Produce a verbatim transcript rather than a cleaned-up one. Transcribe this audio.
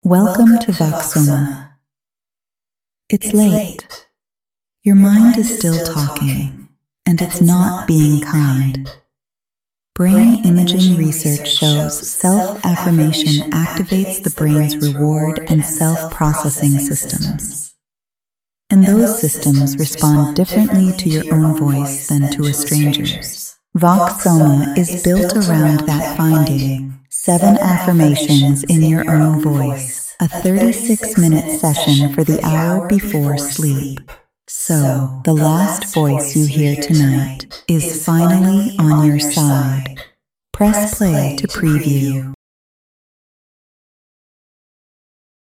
Welcome to Voxoma. It's late. Your mind is still talking, and it's not being kind. Brain imaging research shows self-affirmation activates the brain's reward and self-processing systems. And those systems respond differently to your own voice than to a stranger's. Voxoma is built around that finding. Seven affirmations in your own voice. A thirty-six minute session for the hour before sleep. So, the last voice you hear tonight is finally on your side. Press play to preview.